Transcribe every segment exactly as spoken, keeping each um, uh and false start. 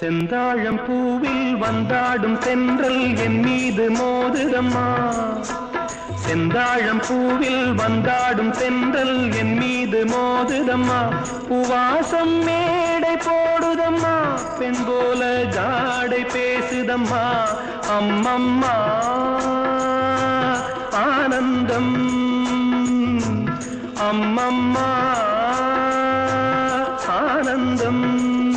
செந்தாழம் பூவில் வந்தாடும் தென்றல் என் மீது மோதுதம்மா. செந்தாழம் பூவில் வந்தாடும் தென்றல் என் மீது மோதுதம்மா. பூவாசம் மேடை போடுதம்மா, பெண் போல ஜாடை பேசுதம்மா. அம்மம்மா ஆனந்தம், அம்மம்மா ஆனந்தம்.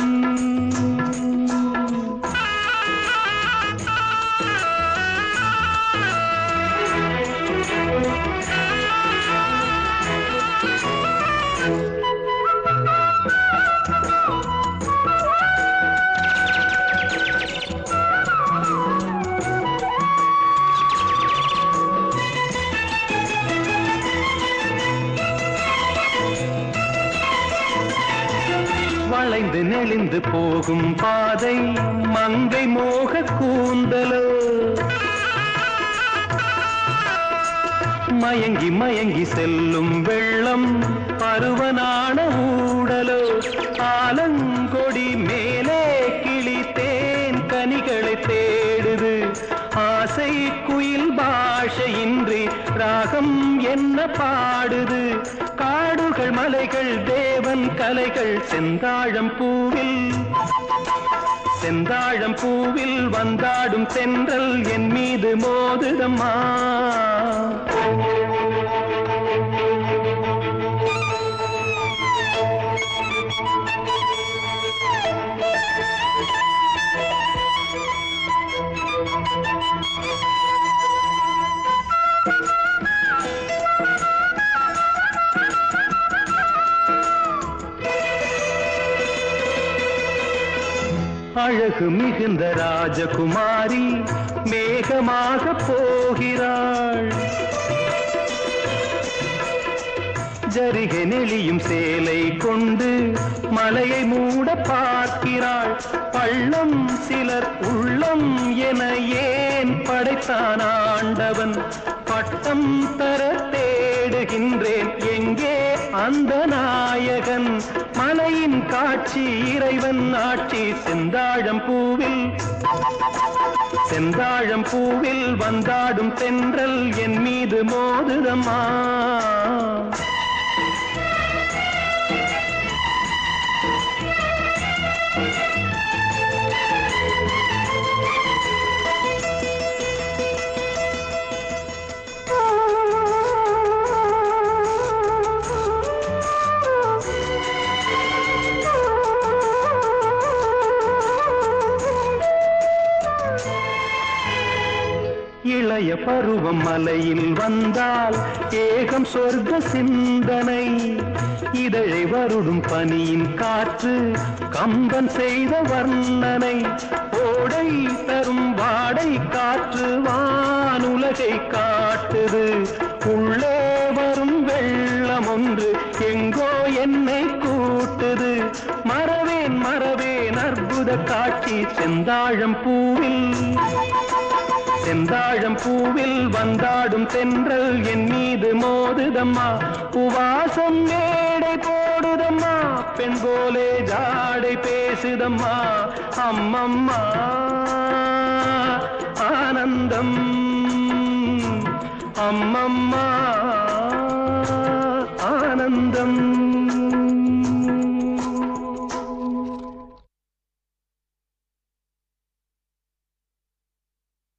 வளைந்து நெளிந்து போகும் பாதை மங்கை மோக கூந்தலோ, மயங்கி மயங்கி செல்லும் வெள்ளம் பருவனான ஊடலோ. ஆலங்கொடி மேலே கிளி தேன் கனிகளை தேடுது, ஆசை குயில் பாஷையின்றி ராகம் என்ன பாடுது. காடுகள் மலைகள் தேவன் கலைகள் செந்தாழம் பூவில், செந்தாழம் பூவில் வந்தாடும் தென்றல் என் மீது மோதுதம்மா. அழகு மிகுந்த ராஜகுமாரி மேகமாக போகிறாள், ஜரிகை நெளியும் சேலை கொண்டு மலையை மூட பார்க்கிறாள். பள்ளம் சிலர் உள்ளம் என ஏன் படைத்தான் ஆண்டவன், பட்டம் தர தேடுகின்றேன் எங்கே அந்த நாயகன். மலையின் காட்சி இறைவன் ஆட்சி செந்தாழம் பூவில், செந்தாழம் பூவில் வந்தாடும் தென்றல் என் மீது மோதுதம்மா. இளைய பருவம் மலையில் வந்தால் ஏகம் சொர்க்க சிந்தனை, இதழை வருடும் பனியின் காற்று கம்பன் செய்த வர்ணனை. ஓடை தரும் வாடை காற்று வானுலகை காட்டுது, உள்ளே வரும் வெள்ளம் ஒன்று எங்கோ என்னை கூட்டுது. மறவேன் மறவேன் அற்புத காட்சி செந்தாழம் பூவில், செந்தாழம் பூவில் வந்தாடும் தென்றல் என் மீது மோதுதம்மா. பூவாசம் மேடை போடுதம்மா, பெண் போலே ஜாடை பேசுதம்மா. அம்மம்மா ஆனந்தம், அம்மம்மா ஆனந்தம்.